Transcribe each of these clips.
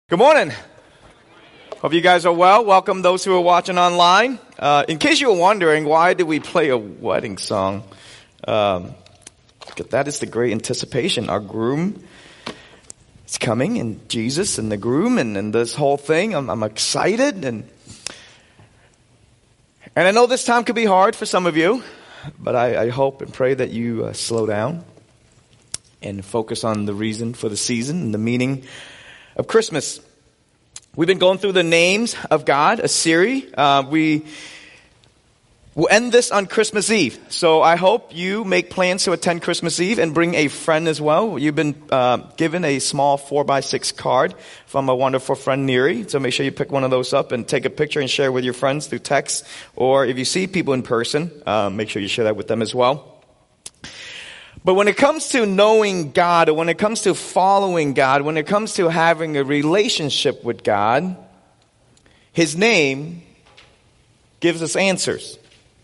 Good morning. Hope you guys are well. Welcome those who are watching online. In case you were wondering, why did we play a wedding song? That is the great anticipation. Our groom is coming, and Jesus and the groom and this whole thing. I'm excited, and I know this time could be hard for some of you, but I hope and pray that you slow down and focus on the reason for the season and the meaning of Christmas. We've been going through the names of God, a series. We will end this on Christmas Eve. So I hope you make plans to attend Christmas Eve and bring a friend as well. You've been given a small 4x6 card from a wonderful friend, Neri. So make sure you pick one of those up and take a picture and share with your friends through text. Or if you see people in person, make sure you share that with them as well. But when it comes to knowing God, or when it comes to following God, when it comes to having a relationship with God, His name gives us answers.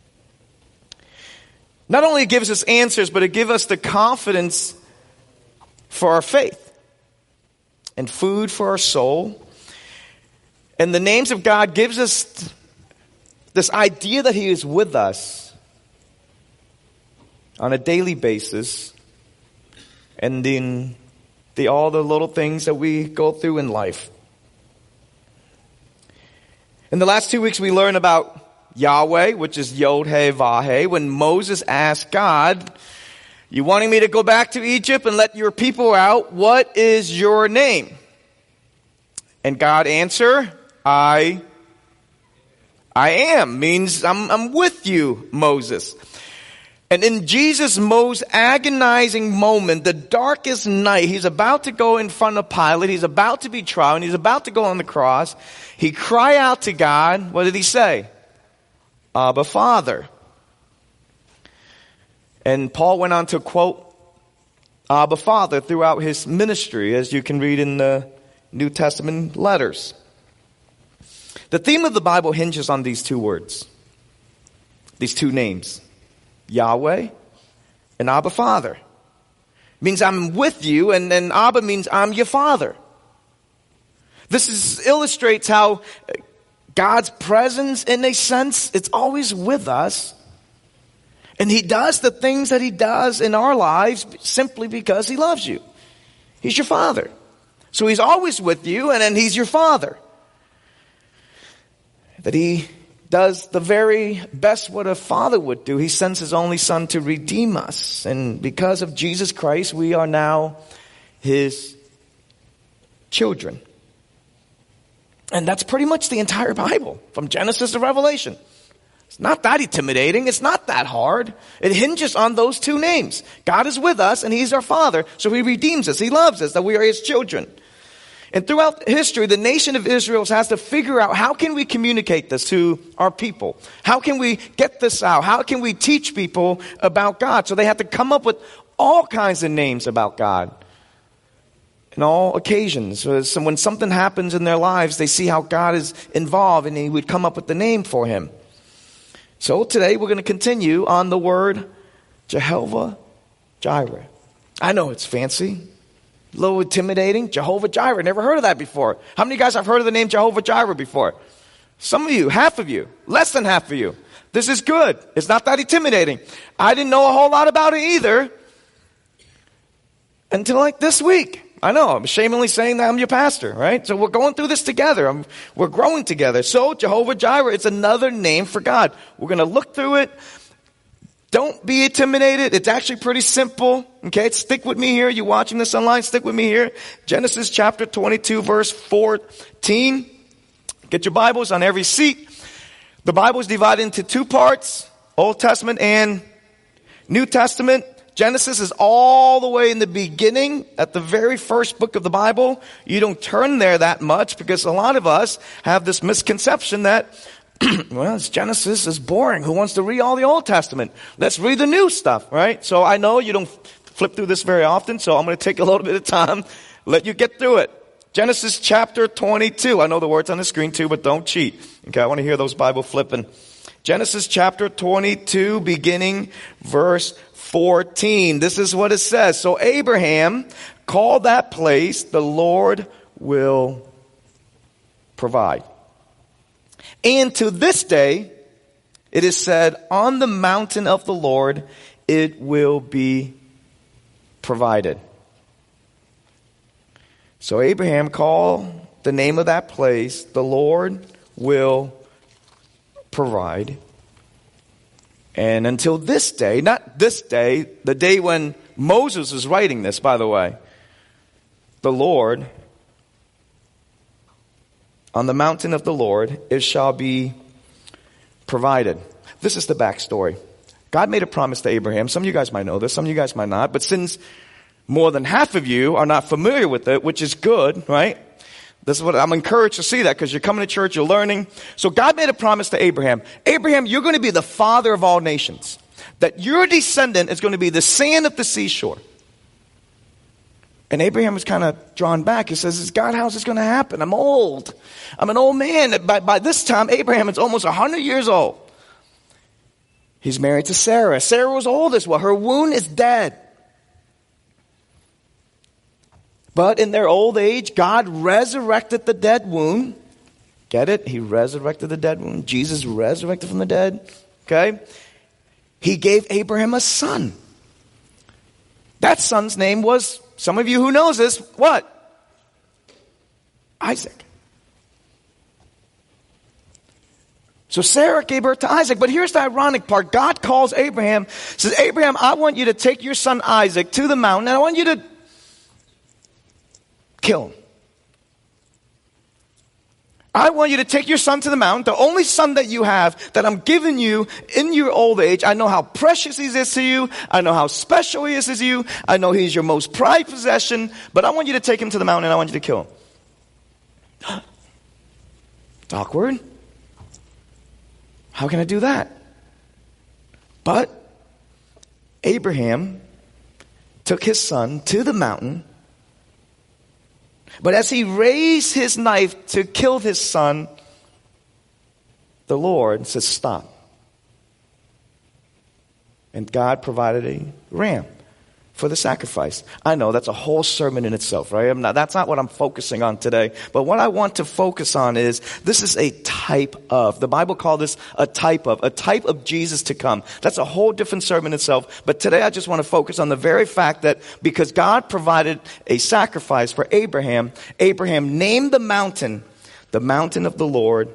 Not only it gives us answers, but it gives us the confidence for our faith and food for our soul. And the names of God gives us this idea that He is with us on a daily basis, and in all the little things that we go through in life. In the last 2 weeks, we learned about Yahweh, which is Yod-Heh-Vah-Heh. When Moses asked God, "You wanting me to go back to Egypt and let your people out? What is your name?" And God answered, I am. Means I'm with you, Moses. And in Jesus' most agonizing moment, the darkest night, He's about to go in front of Pilate, He's about to be tried, and He's about to go on the cross. He cried out to God. What did He say? Abba, Father. And Paul went on to quote Abba, Father throughout his ministry, as you can read in the New Testament letters. The theme of the Bible hinges on these two words, these two names. Yahweh and Abba, Father. It means I'm with you, and then Abba means I'm your father. This illustrates how God's presence, in a sense, it's always with us. And He does the things that He does in our lives simply because He loves you. He's your father. So He's always with you, and then He's your father. That He does the very best what a father would do. He sends His only Son to redeem us. And because of Jesus Christ, we are now His children. And that's pretty much the entire Bible, from Genesis to Revelation. It's not that intimidating. It's not that hard. It hinges on those two names. God is with us, and He's our Father. So He redeems us. He loves us, that we are His children. And throughout history, the nation of Israel has to figure out, how can we communicate this to our people? How can we get this out? How can we teach people about God? So they have to come up with all kinds of names about God in all occasions. So when something happens in their lives, they see how God is involved, and He would come up with the name for Him. So today we're going to continue on the word Jehovah Jireh. I know it's fancy. A little intimidating. Jehovah Jireh. Never heard of that before. How many of you guys have heard of the name Jehovah Jireh before? Some of you, half of you, less than half of you. This is good. It's not that intimidating. I didn't know a whole lot about it either until like this week. I know, I'm ashamedly saying that I'm your pastor, right? So we're going through this together. We're growing together. So Jehovah Jireh, it's another name for God. We're going to look through it. Don't be intimidated. It's actually pretty simple. Okay, stick with me here. You're watching this online. Stick with me here. Genesis chapter 22, verse 14. Get your Bibles on every seat. The Bible is divided into two parts, Old Testament and New Testament. Genesis is all the way in the beginning, at the very first book of the Bible. You don't turn there that much because a lot of us have this misconception that well, Genesis is boring. Who wants to read all the Old Testament? Let's read the new stuff, right? So I know you don't flip through this very often, so I'm going to take a little bit of time, let you get through it. Genesis chapter 22. I know the word's on the screen too, but don't cheat. Okay, I want to hear those Bible flipping. Genesis chapter 22, beginning verse 14. This is what it says. So Abraham called that place, the Lord will provide. And to this day, it is said, on the mountain of the Lord, it will be provided. So Abraham called the name of that place, the Lord will provide. And until this day, not this day, the day when Moses was writing this, by the way, the Lord, on the mountain of the Lord, it shall be provided. This is the backstory. God made a promise to Abraham. Some of you guys might know this, some of you guys might not. But since more than half of you are not familiar with it, which is good, right? This is what I'm encouraged to see that because you're coming to church, you're learning. So God made a promise to Abraham. Abraham, you're going to be the father of all nations. That your descendant is going to be the sand of the seashore. And Abraham was kind of drawn back. He says, God, how's this going to happen? I'm old. I'm an old man. By this time, Abraham is almost 100 years old. He's married to Sarah. Sarah was old as well. Her womb is dead. But in their old age, God resurrected the dead womb. Get it? He resurrected the dead womb. Jesus resurrected from the dead. Okay? He gave Abraham a son. That son's name was, some of you who knows this, what? Isaac. So Sarah gave birth to Isaac. But here's the ironic part. God calls Abraham, says, Abraham, I want you to take your son Isaac to the mountain, and I want you to kill him. I want you to take your son to the mountain, the only son that you have, that I'm giving you in your old age. I know how precious he is to you. I know how special he is to you. I know he's your most prized possession. But I want you to take him to the mountain and I want you to kill him. It's awkward. How can I do that? But Abraham took his son to the mountain. But as he raised his knife to kill his son, the Lord says, stop. And God provided a ram for the sacrifice. I know that's a whole sermon in itself, right? That's not what I'm focusing on today. But what I want to focus on is, this is a type of, the Bible called this a type of Jesus to come. That's a whole different sermon itself. But today I just want to focus on the very fact that because God provided a sacrifice for Abraham, Abraham named the mountain of the Lord,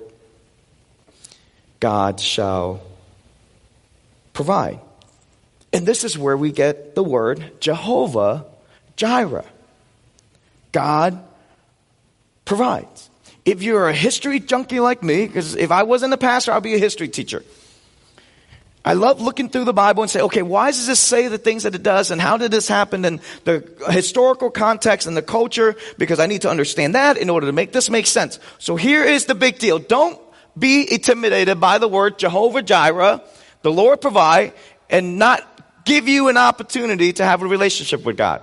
God shall provide. And this is where we get the word Jehovah Jireh. God provides. If you're a history junkie like me, because if I wasn't a pastor, I'd be a history teacher. I love looking through the Bible and say, okay, why does this say the things that it does? And how did this happen in the historical context and the culture? Because I need to understand that in order to make this make sense. So here is the big deal. Don't be intimidated by the word Jehovah Jireh, the Lord provide, and not give you an opportunity to have a relationship with God.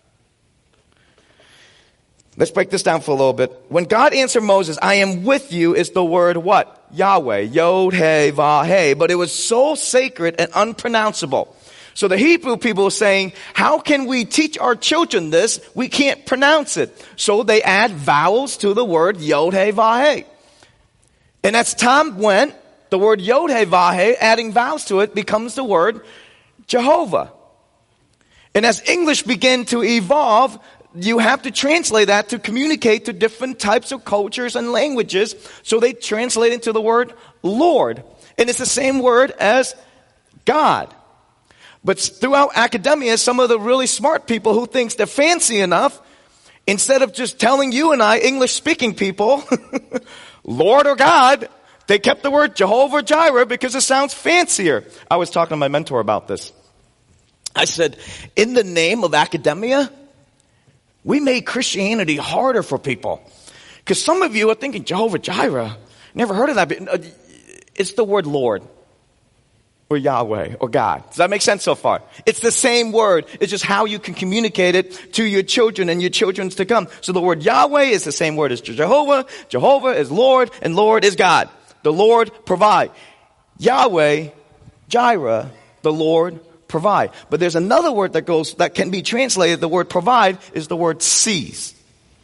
Let's break this down for a little bit. When God answered Moses, I am with you, is the word what? Yahweh. Yod, He, Vah, He. But it was so sacred and unpronounceable. So the Hebrew people were saying, how can we teach our children this? We can't pronounce it. So they add vowels to the word Yod, He, Vah, He. And as time went, the word Yod, He, Vah, He, adding vowels to it, becomes the word Jehovah. And as English began to evolve, you have to translate that to communicate to different types of cultures and languages. So they translate into the word Lord. And it's the same word as God. But throughout academia, some of the really smart people who thinks they're fancy enough, instead of just telling you and I, English-speaking people, Lord or God, they kept the word Jehovah Jireh because it sounds fancier. I was talking to my mentor about this. I said, in the name of academia, we made Christianity harder for people. Because some of you are thinking, Jehovah Jireh, never heard of that. It's the word Lord, or Yahweh, or God. Does that make sense so far? It's the same word. It's just how you can communicate it to your children and your children's to come. So the word Yahweh is the same word as Jehovah. Jehovah is Lord, and Lord is God. The Lord provide. Yahweh, Jireh, the Lord provide. But there's another word that can be translated. The word provide is the word sees.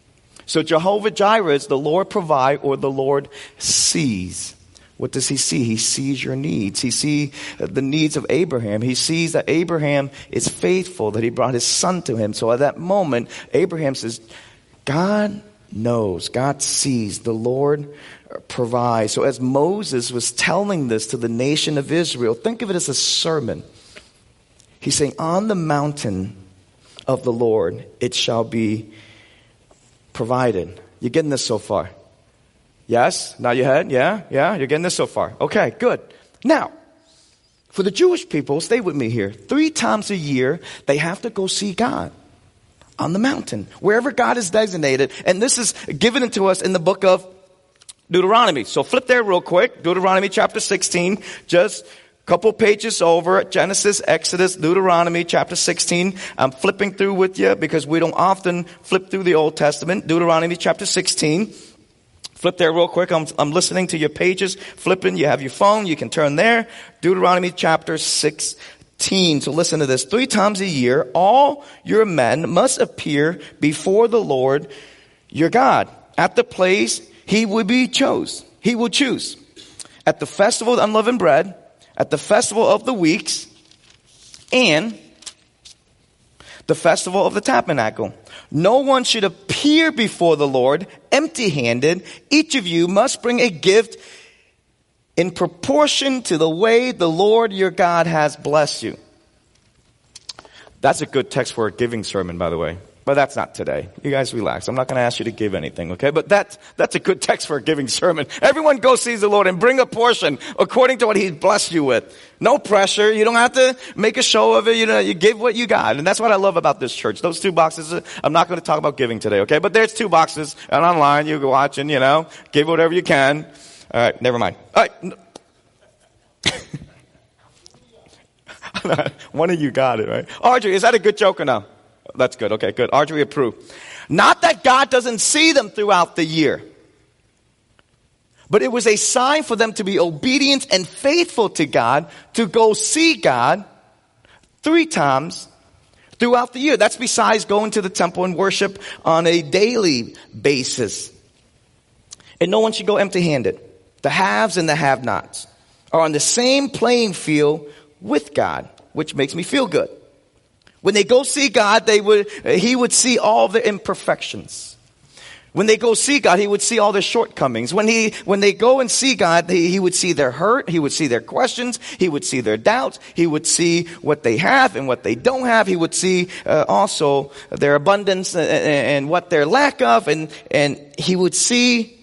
So Jehovah Jireh is the Lord provide, or the Lord sees. What does he see? He sees your needs. He sees the needs of Abraham. He sees that Abraham is faithful, that he brought his son to him. So at that moment, Abraham says, God knows, God sees, the Lord provides. So as Moses was telling this to the nation of Israel, think of it as a sermon. He's saying, on the mountain of the Lord, it shall be provided. You getting this so far? Yes? Nod your head? Yeah? You're getting this so far. Okay, good. Now, for the Jewish people, stay with me here. 3 times a year, they have to go see God on the mountain, wherever God is designated. And this is given to us in the book of Deuteronomy. So flip there real quick. Deuteronomy chapter 16, just a couple pages over. Genesis, Exodus, Deuteronomy chapter 16. I'm flipping through with you because we don't often flip through the Old Testament. Deuteronomy chapter 16. Flip there real quick. I'm listening to your pages. Flipping. You have your phone. You can turn there. Deuteronomy chapter 16. So listen to this. 3 times a year, all your men must appear before the Lord your God at the place he will choose. At the festival of unleavened bread, at the festival of the weeks, and the festival of the tabernacle. No one should appear before the Lord empty-handed. Each of you must bring a gift in proportion to the way the Lord your God has blessed you. That's a good text for a giving sermon, by the way. But that's not today. You guys relax. I'm not going to ask you to give anything, okay? But that's a good text for a giving sermon. Everyone go see the Lord and bring a portion according to what He's blessed you with. No pressure. You don't have to make a show of it. You give what you got. And that's what I love about this church. Those 2 boxes, I'm not going to talk about giving today, okay? But there's 2 boxes. And online, you can watch and, give whatever you can. All right, never mind. All right. One of you got it, right? Audrey, is that a good joke or no? That's good. Okay, good. Audrey approved. Not that God doesn't see them throughout the year, but it was a sign for them to be obedient and faithful to God, to go see God 3 times throughout the year. That's besides going to the temple and worship on a daily basis. And no one should go empty-handed. The haves and the have-nots are on the same playing field with God, which makes me feel good. When they go see God, He would see all the imperfections. When they go see God, He would see all their shortcomings. When they go and see God, He would see their hurt. He would see their questions. He would see their doubts. He would see what they have and what they don't have. He would see also their abundance and what their lack of. And He would see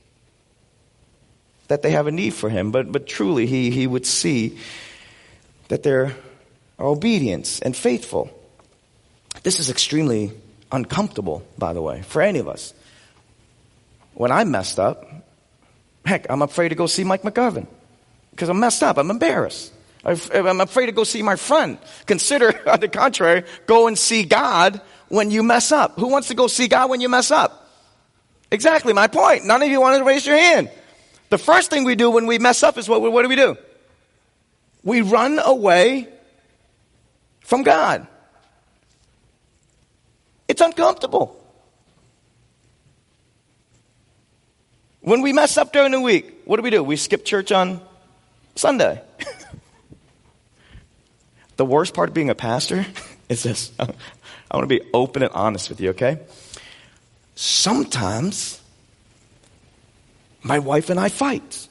that they have a need for Him. But truly, He would see that they're obedience and faithful. This is extremely uncomfortable, by the way, for any of us. When I messed up, heck, I'm afraid to go see Mike McGovern because I'm messed up. I'm embarrassed. I'm afraid to go see my friend. Consider, on the contrary, go and see God when you mess up. Who wants to go see God when you mess up? Exactly my point. None of you want to raise your hand. The first thing we do when we mess up is what do? We run away from God. It's uncomfortable. When we mess up during the week, what do? We skip church on Sunday. The worst part of being a pastor is this. I want to be open and honest with you, okay? Sometimes my wife and I fight.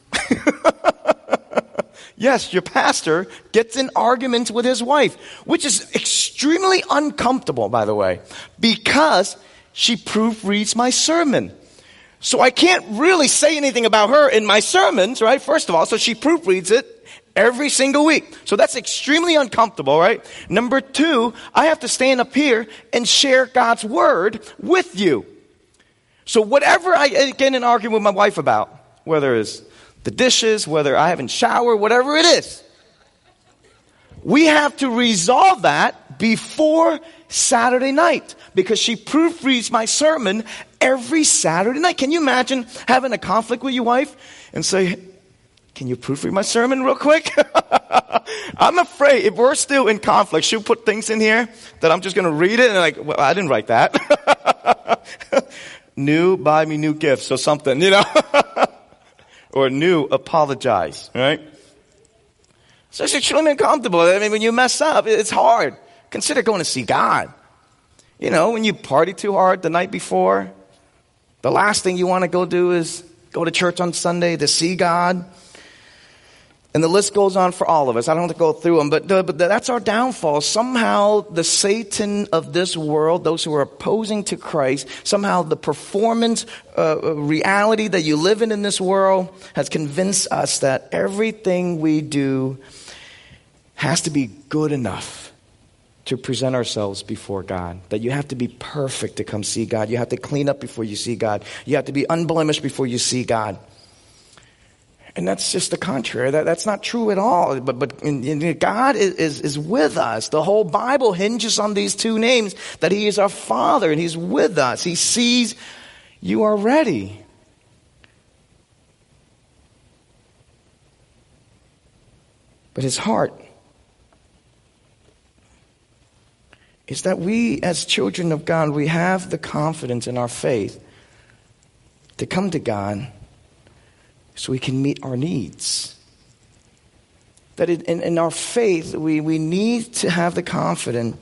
Yes, your pastor gets in arguments with his wife, which is extremely uncomfortable, by the way, because she proofreads my sermon. So I can't really say anything about her in my sermons, right? First of all, so she proofreads it every single week. So that's extremely uncomfortable, right? Number 2, I have to stand up here and share God's word with you. So whatever I get in an argument with my wife about, whether it's the dishes, whether I haven't showered, whatever it is, we have to resolve that before Saturday night because she proofreads my sermon every Saturday night. Can you imagine having a conflict with your wife and say, can you proofread my sermon real quick? I'm afraid if we're still in conflict, she'll put things in here that I'm just going to read it and well, I didn't write that. New, buy me new gifts or something, or new, apologize, right? So it's extremely uncomfortable. I mean, when you mess up, it's hard. Consider going to see God. When you party too hard the night before, the last thing you want to go do is go to church on Sunday to see God. And the list goes on for all of us. I don't have to go through them, but that's our downfall. Somehow the Satan of this world, those who are opposing to Christ, somehow the performance reality that you live in this world has convinced us that everything we do has to be good enough to present ourselves before God. That you have to be perfect to come see God. You have to clean up before you see God. You have to be unblemished before you see God. And that's just the contrary. That's not true at all. But God is with us. The whole Bible hinges on these two names, that He is our Father and He's with us. He sees you are ready. But His heart is that we as children of God, we have the confidence in our faith to come to God so we can meet our needs. That in our faith, we need to have the confidence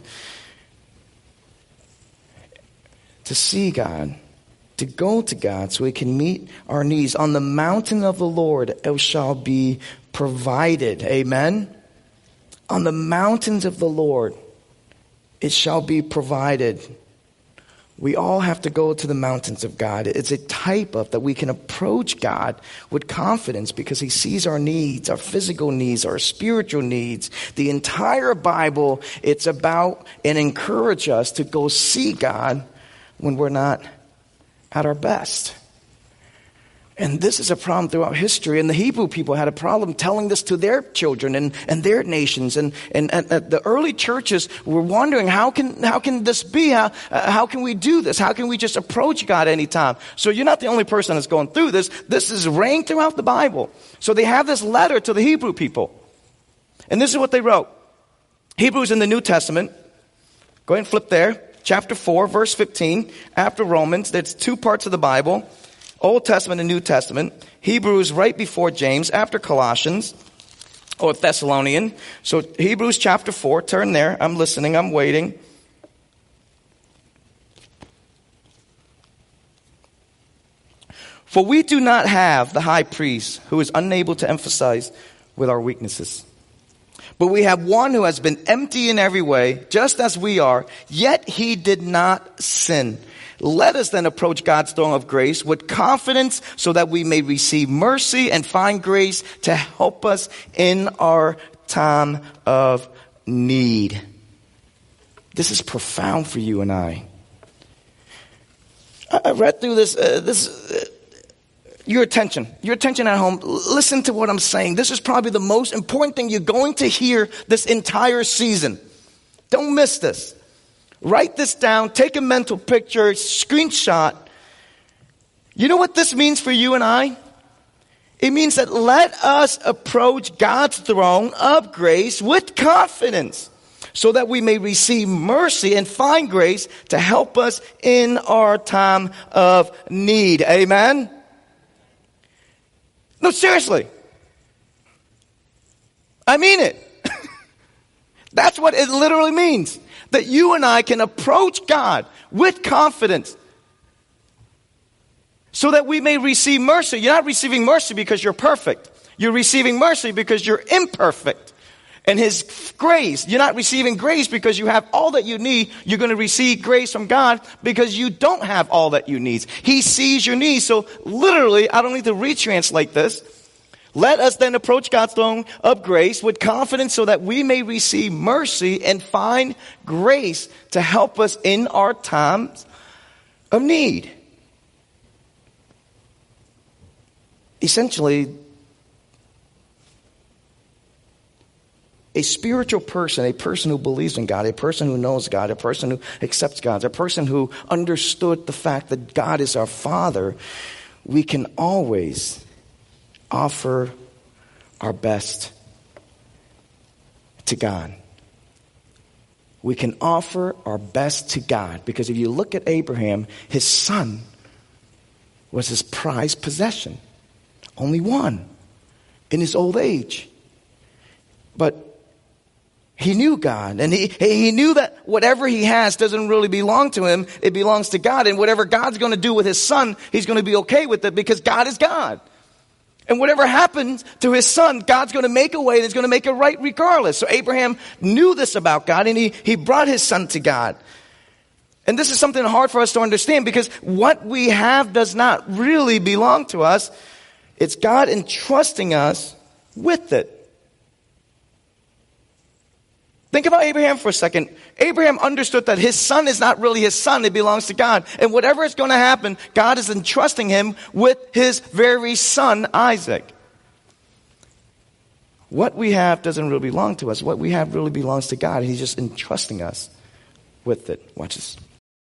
to see God, to go to God so we can meet our needs. On the mountain of the Lord it shall be provided. Amen? On the mountains of the Lord it shall be provided. We all have to go to the mountains of God. It's a type of that we can approach God with confidence because He sees our needs, our physical needs, our spiritual needs. The entire Bible, it's about and encourage us to go see God when we're not at our best. And this is a problem throughout history. And the Hebrew people had a problem telling this to their children and their nations. And the early churches were wondering, how can this be? How can we do this? How can we just approach God anytime? So you're not the only person that's going through this. This is reigned throughout the Bible. So they have this letter to the Hebrew people. And this is what they wrote. Hebrews in the New Testament. Go ahead and flip there. Chapter 4, verse 15. After Romans, there's two parts of the Bible. Old Testament and New Testament. Hebrews right before James, after Colossians, or Thessalonian. So Hebrews chapter 4, turn there. I'm listening, I'm waiting. For we do not have the high priest who is unable to emphasize with our weaknesses. But we have one who has been empty in every way, just as we are, yet He did not sin. Let us then approach God's throne of grace with confidence so that we may receive mercy and find grace to help us in our time of need. This is profound for you and I. I read through this. Your attention at home. Listen to what I'm saying. This is probably the most important thing you're going to hear this entire season. Don't miss this. Write this down, take a mental picture, screenshot. You know what this means for you and I? It means that let us approach God's throne of grace with confidence so that we may receive mercy and find grace to help us in our time of need. Amen? No, seriously. I mean it. That's what it literally means. That you and I can approach God with confidence so that we may receive mercy. You're not receiving mercy because you're perfect. You're receiving mercy because you're imperfect. And His grace, you're not receiving grace because you have all that you need. You're going to receive grace from God because you don't have all that you need. He sees your needs. So literally, I don't need to retranslate this. Let us then approach God's throne of grace with confidence so that we may receive mercy and find grace to help us in our times of need. Essentially, a spiritual person, a person who believes in God, a person who knows God, a person who accepts God, a person who understood the fact that God is our Father, we can always offer our best to God. We can offer our best to God because if you look at Abraham, his son was his prized possession. Only one in his old age. But he knew God, and he knew that whatever he has doesn't really belong to him. It belongs to God. And whatever God's going to do with his son, he's going to be okay with it because God is God. And whatever happens to his son, God's going to make a way and he's going to make it right regardless. So Abraham knew this about God, and he brought his son to God. And this is something hard for us to understand because what we have does not really belong to us. It's God entrusting us with it. Think about Abraham for a second. Abraham understood that his son is not really his son. It belongs to God. And whatever is going to happen, God is entrusting him with his very son, Isaac. What we have doesn't really belong to us. What we have really belongs to God. He's just entrusting us with it. Watch this.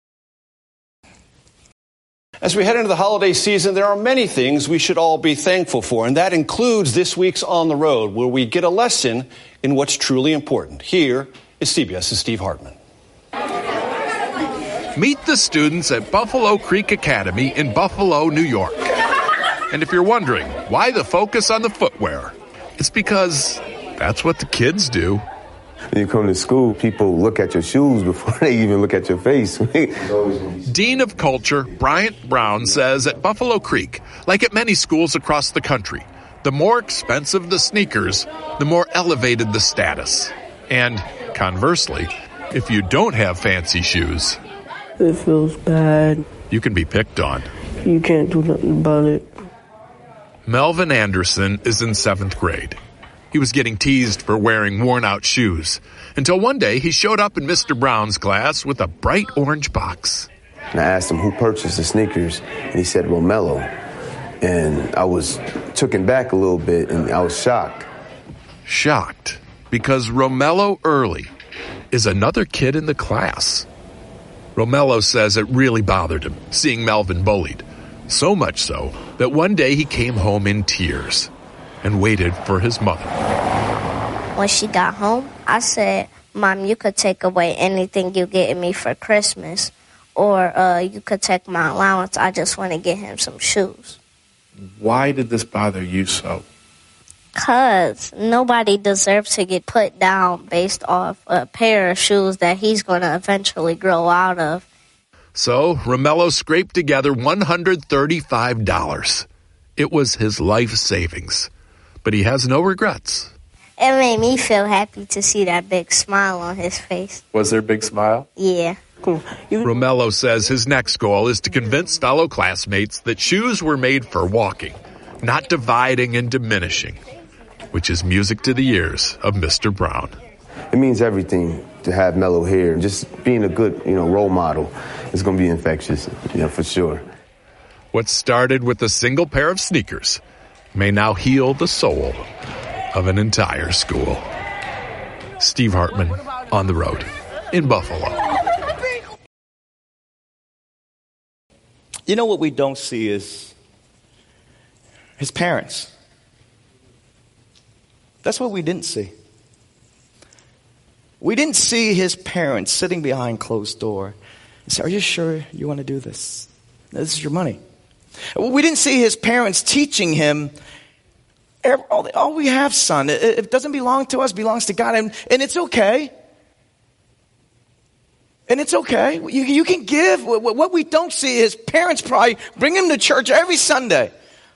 As we head into the holiday season, there are many things we should all be thankful for, and that includes this week's On the Road, where we get a lesson in what's truly important. Here is CBS's Steve Hartman. Meet the students at Buffalo Creek Academy in Buffalo, New York. And if you're wondering why the focus on the footwear, it's because that's what the kids do. When you come to school, people look at your shoes before they even look at your face. Dean of Culture Bryant Brown says at Buffalo Creek, like at many schools across the country, the more expensive the sneakers, the more elevated the status. And conversely, if you don't have fancy shoes, it feels bad. You can be picked on. You can't do nothing about it. Melvin Anderson is in 7th grade. He was getting teased for wearing worn-out shoes until one day he showed up in Mr. Brown's class with a bright orange box. And I asked him who purchased the sneakers, and he said Romello. And I was taken back a little bit, and I was shocked. Shocked because Romello Early is another kid in the class. Romello says it really bothered him seeing Melvin bullied, so much so that one day he came home in tears and waited for his mother. When she got home, I said, Mom, you could take away anything you get me for Christmas, or you could take my allowance. I just want to get him some shoes. Why did this bother you so? Because nobody deserves to get put down based off a pair of shoes that he's going to eventually grow out of. So Romello scraped together $135. It was his life savings. But he has no regrets. It made me feel happy to see that big smile on his face. Was there a big smile? Yeah. Romello says his next goal is to convince fellow classmates that shoes were made for walking, not dividing and diminishing, which is music to the ears of Mr. Brown. It means everything to have Mello here. Just being a good, role model is going to be infectious, for sure. What started with a single pair of sneakers may now heal the soul of an entire school. Steve Hartman, On the Road, in Buffalo. You know what we don't see is his parents. That's what we didn't see. We didn't see his parents sitting behind closed door and say, are you sure you want to do this? This is your money. We didn't see his parents teaching him, all we have, son, it doesn't belong to us, it belongs to God. And it's okay. And it's okay. You can give. What we don't see is parents probably bring him to church every Sunday.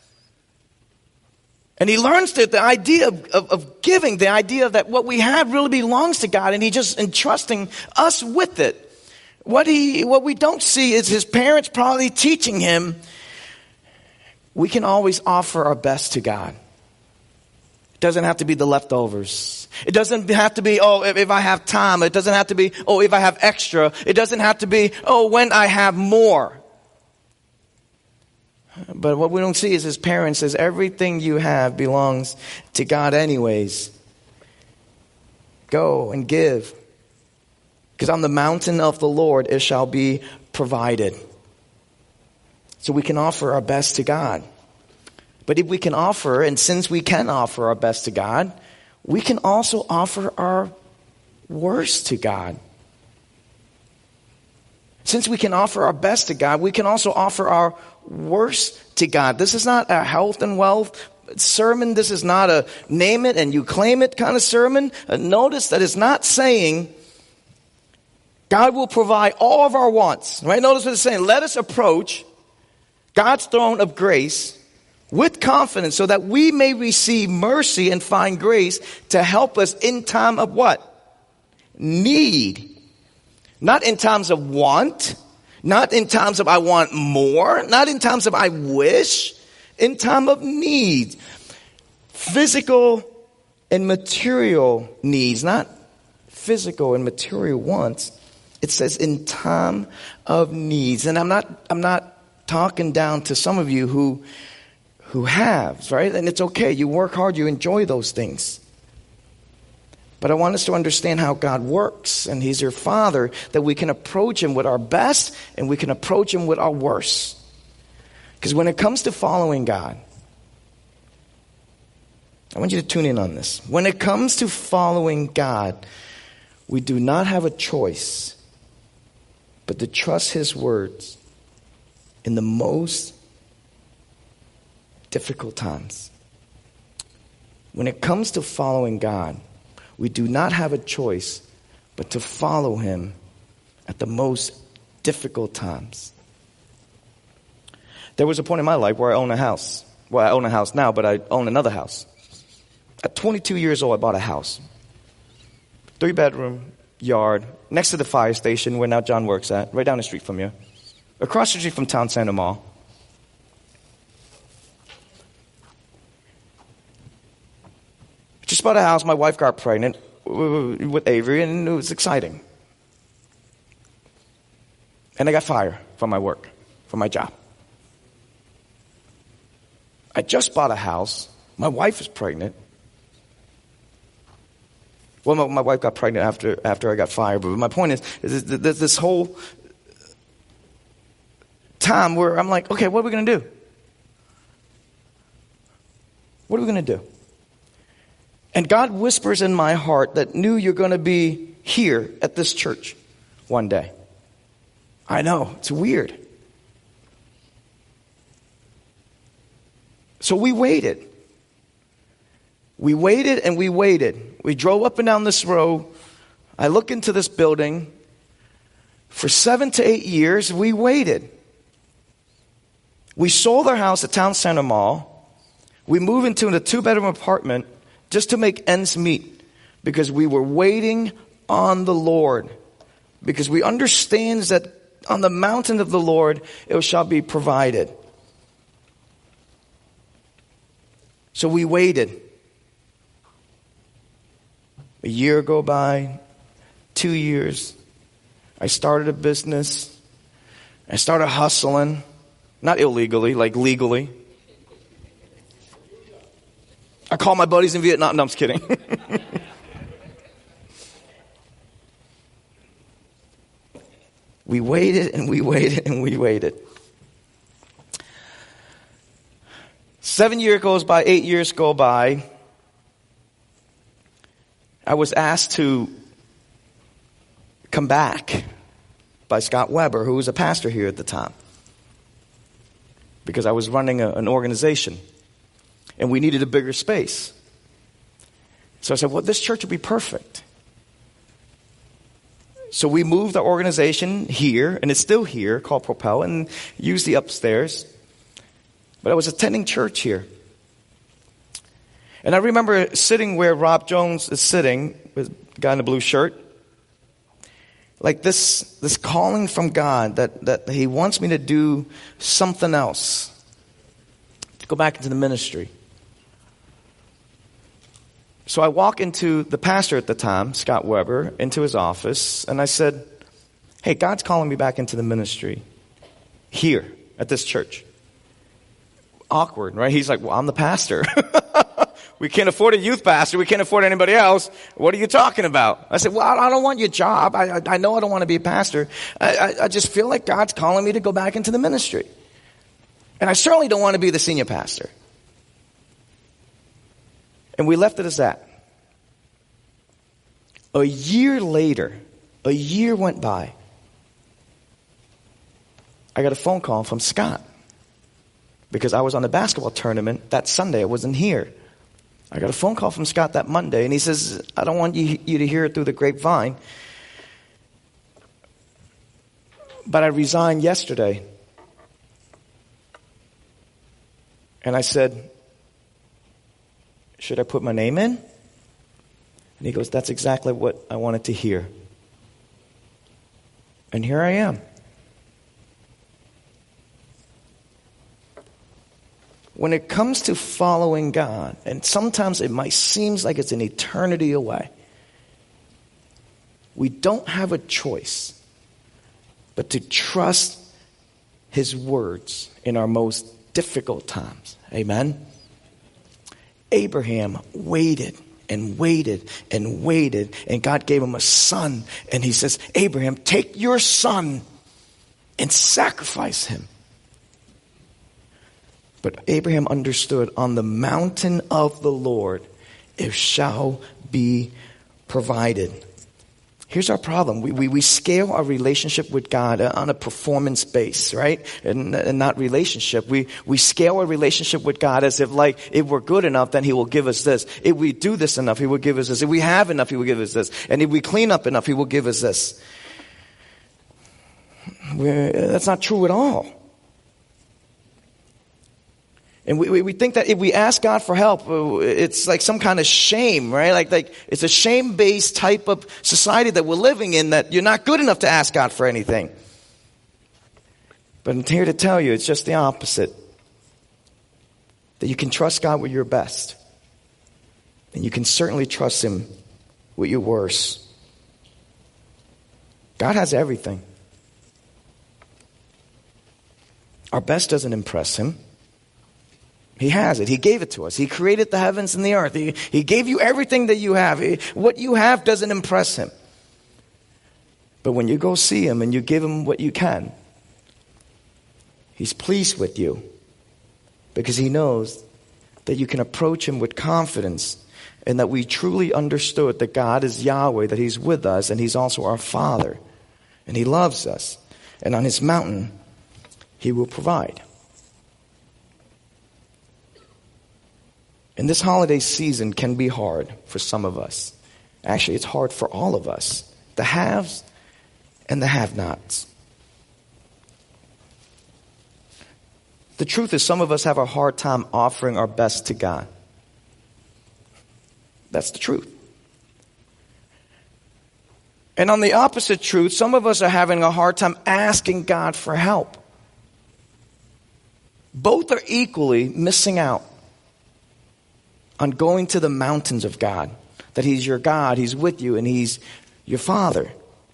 And he learns that the idea of giving, the idea that what we have really belongs to God, and he's just entrusting us with it. What we don't see is his parents probably teaching him, we can always offer our best to God. It doesn't have to be the leftovers. It doesn't have to be, if I have time. It doesn't have to be, if I have extra. It doesn't have to be, when I have more. But what we don't see is his parents says, everything you have belongs to God anyways. Go and give. Because on the mountain of the Lord it shall be provided. So we can offer our best to God. But if we can offer, and since we can offer our best to God, we can also offer our worst to God. since we can offer our best to God, we can also offer our worst to God. This is not a health and wealth sermon. This is not a name it and you claim it kind of sermon. Notice that it's not saying God will provide all of our wants. Right? Notice what it's saying. Let us approach God's throne of grace with confidence so that we may receive mercy and find grace to help us in time of what? Need. Not in times of want. Not in times of I want more. Not in times of I wish. In time of need. Physical and material needs. Not physical and material wants. It says in time of needs. And I'm not talking down to some of you who have, right? And it's okay. You work hard. You enjoy those things. But I want us to understand how God works. And He's your Father, that we can approach Him with our best and we can approach Him with our worst. Because when it comes to following God, I want you to tune in on this. When it comes to following God, we do not have a choice but to trust His words in the most difficult times. When it comes to following God, we do not have a choice but to follow Him at the most difficult times. There was a point in my life where I owned a house. Well, I own a house now, but I own another house. At 22 years old, I bought a house. 3-bedroom, yard, next to the fire station where now John works at, right down the street from you. Across the street from Town Center Mall. Just bought a house. My wife got pregnant with Avery, and it was exciting. And I got fired from my work, from my job. I just bought a house. My wife is pregnant. Well, my wife got pregnant after I got fired. But my point is there's this whole time where I'm like, okay, what are we going to do? What are we going to do? And God whispers in my heart that knew you're going to be here at this church one day. I know, it's weird. So we waited. We waited and we waited. We drove up and down this road. I look into this building. For 7 to 8 years, we waited. We sold our house at Town Center Mall. We moved into a 2-bedroom apartment just to make ends meet, because we were waiting on the Lord. Because we understand that on the mountain of the Lord, it shall be provided. So we waited. A year go by, 2 years. I started a business. I started hustling. Not illegally, like legally. I call my buddies in Vietnam. No, I'm just kidding. We waited and we waited and we waited. 7 years goes by, 8 years go by. I was asked to come back by Scott Weber, who was a pastor here at the time, because I was running an organization. And we needed a bigger space. So I said, well, this church would be perfect. So we moved our organization here, and it's still here, called Propel, and used the upstairs. But I was attending church here. And I remember sitting where Rob Jones is sitting, with the guy in the blue shirt. Like this calling from God that He wants me to do something else. To go back into the ministry. So I walk into the pastor at the time, Scott Weber, into his office, and I said, hey, God's calling me back into the ministry here at this church. Awkward, right? He's like, well, I'm the pastor. We can't afford a youth pastor. We can't afford anybody else. What are you talking about? I said, well, I don't want your job. I know I don't want to be a pastor. I just feel like God's calling me to go back into the ministry. And I certainly don't want to be the senior pastor. And we left it as that. A year later, a year went by. I got a phone call from Scott because I was on the basketball tournament that Sunday. I wasn't here. I got a phone call from Scott that Monday, and he says, I don't want you to hear it through the grapevine, but I resigned yesterday. And I said, should I put my name in? And he goes, that's exactly what I wanted to hear. And here I am. When it comes to following God, and sometimes it might seem like it's an eternity away, we don't have a choice but to trust His words in our most difficult times. Amen? Abraham waited and waited and waited, and God gave him a son. And He says, Abraham, take your son and sacrifice him. But Abraham understood, on the mountain of the Lord it shall be provided. Here's our problem. We scale our relationship with God on a performance base, right? And not relationship. We scale our relationship with God as if, like, if we're good enough, then He will give us this. If we do this enough, He will give us this. If we have enough, He will give us this. And if we clean up enough, He will give us this. That's not true at all. And we think that if we ask God for help, it's like some kind of shame, right? Like it's a shame-based type of society that we're living in, that you're not good enough to ask God for anything. But I'm here to tell you, it's just the opposite. That you can trust God with your best. And you can certainly trust Him with your worst. God has everything. Our best doesn't impress Him. He has it. He gave it to us. He created the heavens and the earth. He gave you everything that you have. What you have doesn't impress Him. But when you go see Him and you give Him what you can, He's pleased with you, because He knows that you can approach Him with confidence, and that we truly understood that God is Yahweh, that He's with us, and He's also our Father, and He loves us. And on His mountain, He will provide. And this holiday season can be hard for some of us. Actually, it's hard for all of us. The haves and the have-nots. The truth is, some of us have a hard time offering our best to God. That's the truth. And on the opposite truth, some of us are having a hard time asking God for help. Both are equally missing out on going to the mountains of God. That He's your God, He's with you, and He's your Father.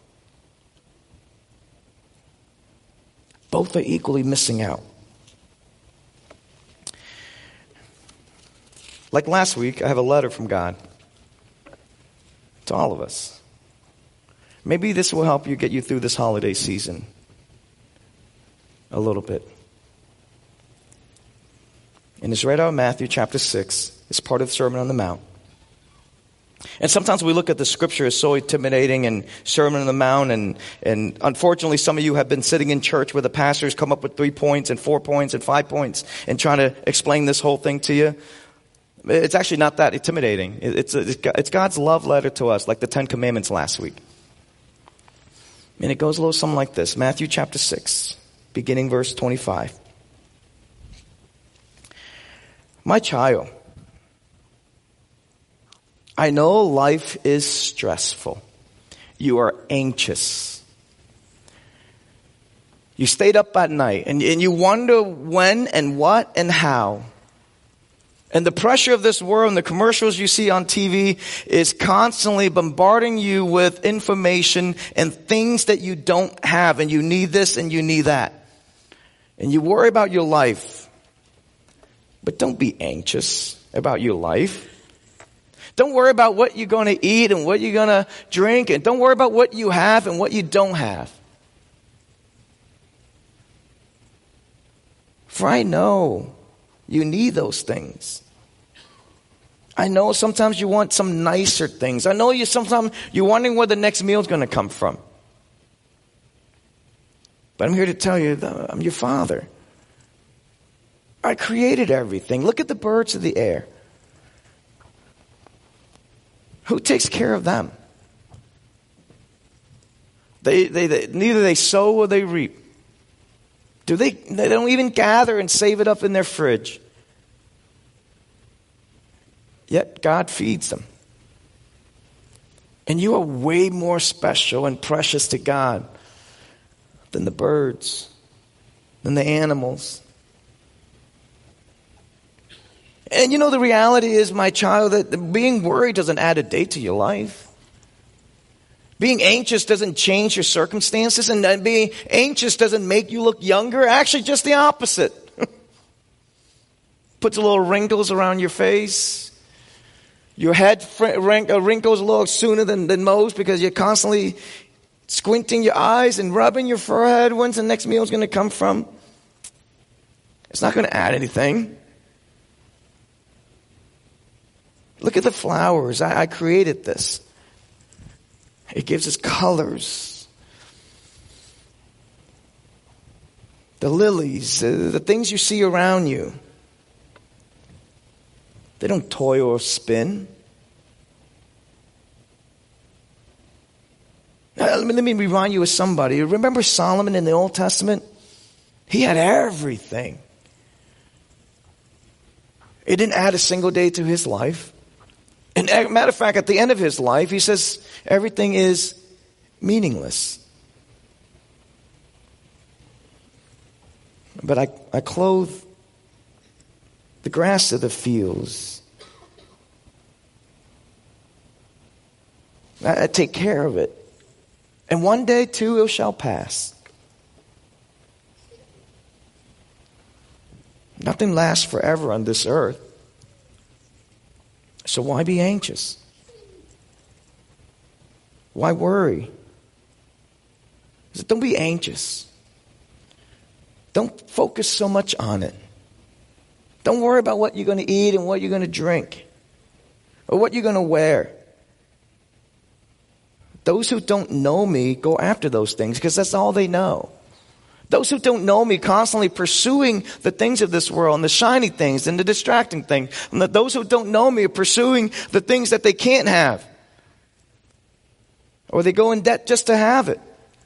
Both are equally missing out. Like last week, I have a letter from God to all of us. Maybe this will help you get you through this holiday season a little bit. And it's right out of Matthew chapter 6. It's part of the Sermon on the Mount. And sometimes we look at the scripture as so intimidating, and Sermon on the Mount, and unfortunately some of you have been sitting in church where the pastors come up with 3 points and 4 points and 5 points and trying to explain this whole thing to you. It's actually not that intimidating. It's God's love letter to us, like the 10 Commandments last week. And it goes a little something like this. Matthew chapter 6, beginning verse 25. My child, I know life is stressful. You are anxious. You stayed up at night and you wonder when and what and how. And the pressure of this world and the commercials you see on TV is constantly bombarding you with information and things that you don't have, and you need this and you need that. And you worry about your life. But don't be anxious about your life. Don't worry about what you're going to eat and what you're going to drink. And don't worry about what you have and what you don't have. For I know you need those things. I know sometimes you want some nicer things. I know sometimes you're wondering where the next meal is going to come from. But I'm here to tell you that I'm your Father. I created everything. Look at the birds of the air. Who takes care of them? Neither they sow or they reap. They don't even gather and save it up in their fridge. Yet God feeds them. And you are way more special and precious to God than the birds, than the animals. And you know, the reality is, my child, that being worried doesn't add a day to your life. Being anxious doesn't change your circumstances, and being anxious doesn't make you look younger. Actually, just the opposite. Puts a little wrinkles around your face. Your head wrinkles a little sooner than most because you're constantly squinting your eyes and rubbing your forehead. When's the next meal going to come from? It's not going to add anything. Look at the flowers. I created this. It gives us colors. The lilies, the things you see around you. They don't toil or spin. Let me remind you of somebody. Remember Solomon in the Old Testament? He had everything. It didn't add a single day to his life. And matter of fact, at the end of his life, he says everything is meaningless. But I clothe the grass of the fields. I take care of it. And one day, too, it shall pass. Nothing lasts forever on this earth. So why be anxious? Why worry? Don't be anxious. Don't focus so much on it. Don't worry about what you're going to eat and what you're going to drink or what you're going to wear. Those who don't know me go after those things because that's all they know. Those who don't know me constantly pursuing the things of this world and the shiny things and the distracting things. And those who don't know me are pursuing the things that they can't have. Or they go in debt just to have it.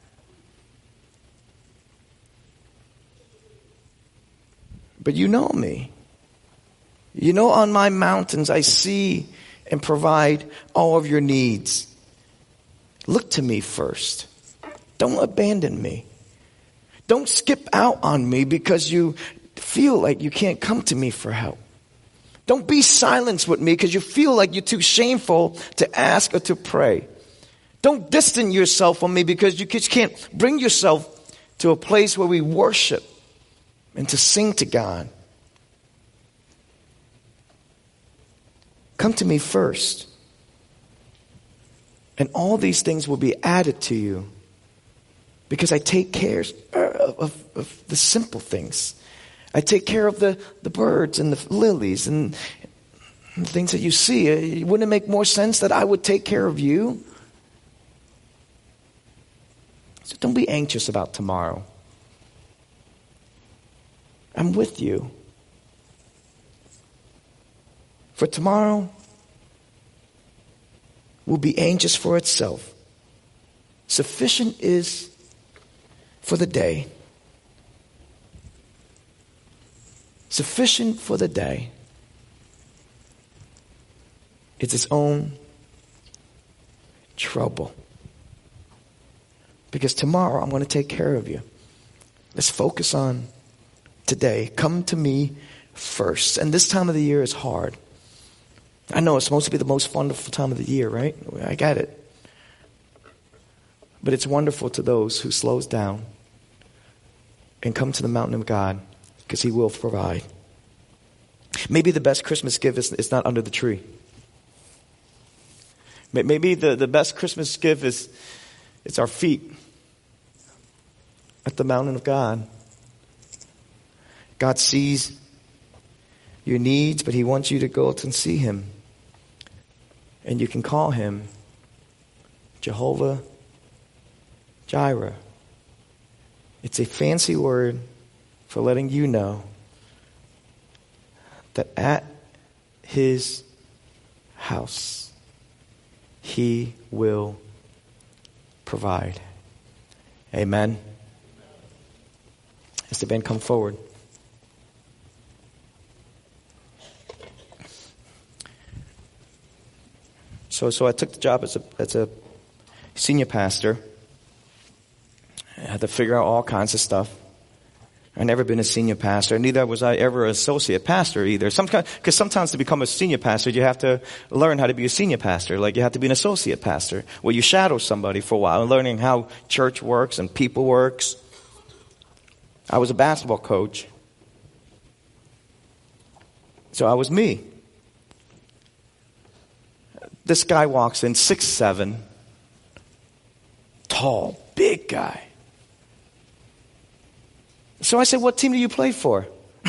But you know me. You know, on my mountains I see and provide all of your needs. Look to me first. Don't abandon me. Don't skip out on me because you feel like you can't come to me for help. Don't be silenced with me because you feel like you're too shameful to ask or to pray. Don't distance yourself from me because you just can't bring yourself to a place where we worship and to sing to God. Come to me first. And all these things will be added to you. Because I take care of the simple things. I take care of the birds and the lilies and the things that you see. Wouldn't it make more sense that I would take care of you? So don't be anxious about tomorrow. I'm with you. For tomorrow will be anxious for itself. Sufficient is for the day. Sufficient for the day. It's its own trouble. Because tomorrow I'm going to take care of you. Let's focus on today. Come to me first. And this time of the year is hard. I know it's supposed to be the most wonderful time of the year, right? I get it. But it's wonderful to those who slows down and come to the mountain of God because he will provide. Maybe the best Christmas gift is not under the tree. Maybe the best Christmas gift is it's our feet at the mountain of God. God sees your needs, but he wants you to go out and see him. And you can call him Jehovah Jireh. It's a fancy word for letting you know that at his house, he will provide. Amen. As the band come forward. So I took the job as a senior pastor. I had to figure out all kinds of stuff. I've never been a senior pastor. Neither was I ever an associate pastor either. Because sometimes to become a senior pastor, you have to learn how to be a senior pastor. Like you have to be an associate pastor, where you shadow somebody for a while and learning how church works and people works. I was a basketball coach. So I was me. This guy walks in, 6'7", tall, big guy. So I said, what team do you play for?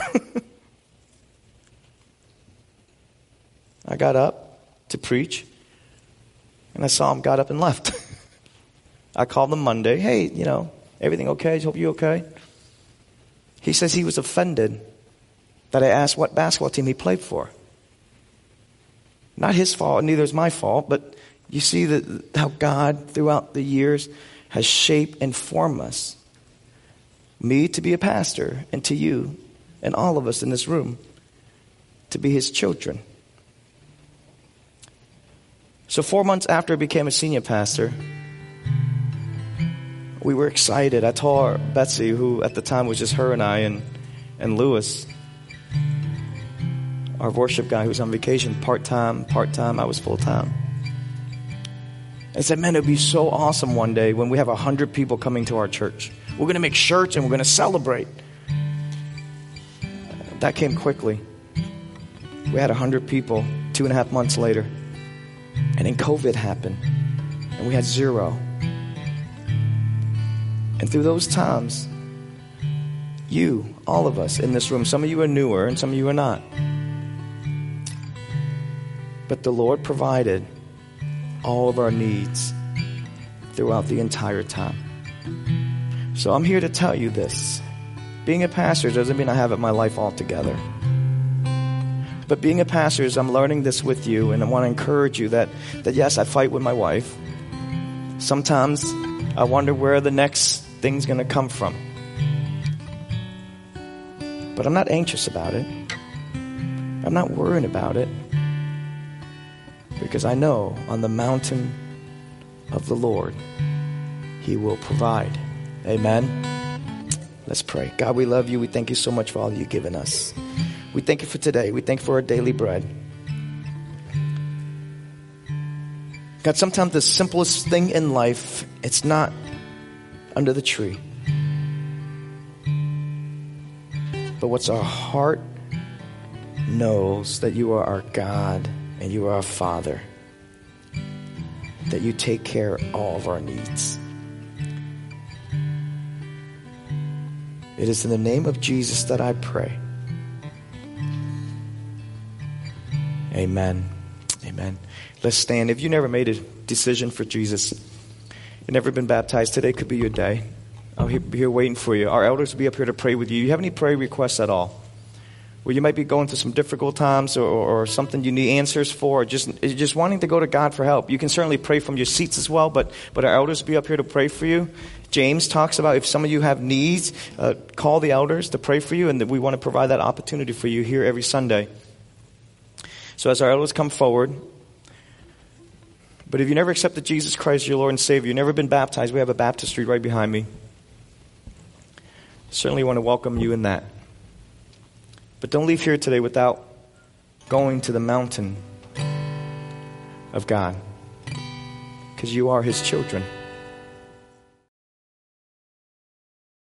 I got up to preach, and I saw him got up and left. I called him Monday. Hey, everything okay? Hope you okay? He says he was offended that I asked what basketball team he played for. Not his fault, neither is my fault, but you see how God, throughout the years, has shaped and formed us. Me to be a pastor, and to you, and all of us in this room, to be his children. So 4 months after I became a senior pastor, we were excited. I told Betsy, who at the time was just her and I, and Lewis, our worship guy who was on vacation, part-time, I was full-time. I said, man, it'd be so awesome one day when we have 100 people coming to our church. We're going to make shirts and we're going to celebrate. That came quickly. We had 100 people 2.5 months later. And then COVID happened. And we had 0. And through those times, you, all of us in this room, some of you are newer and some of you are not. But the Lord provided all of our needs throughout the entire time. So I'm here to tell you this. Being a pastor doesn't mean I have my life all together. But being a pastor is I'm learning this with you, and I want to encourage you that yes, I fight with my wife. Sometimes I wonder where the next thing's going to come from. But I'm not anxious about it. I'm not worrying about it. Because I know on the mountain of the Lord, he will provide. Amen. Let's pray. God, we love you. We thank you so much for all you've given us. We thank you for today. We thank you for our daily bread. God, sometimes the simplest thing in life, it's not under the tree. But what's our heart knows that you are our God and you are our Father. That you take care of all of our needs. It is in the name of Jesus that I pray. Amen. Amen. Let's stand. If you never made a decision for Jesus, you've never been baptized, today could be your day. I'll be here waiting for you. Our elders will be up here to pray with you. You have any prayer requests at all? Where you might be going through some difficult times or something you need answers for, or just wanting to go to God for help. You can certainly pray from your seats as well, but our elders will be up here to pray for you. James talks about if some of you have needs, call the elders to pray for you, and we want to provide that opportunity for you here every Sunday. So as our elders come forward, but if you never accepted Jesus Christ, your Lord and Savior, you've never been baptized, we have a baptistry right behind me. Certainly want to welcome you in that. But don't leave here today without going to the mountain of God, because you are his children.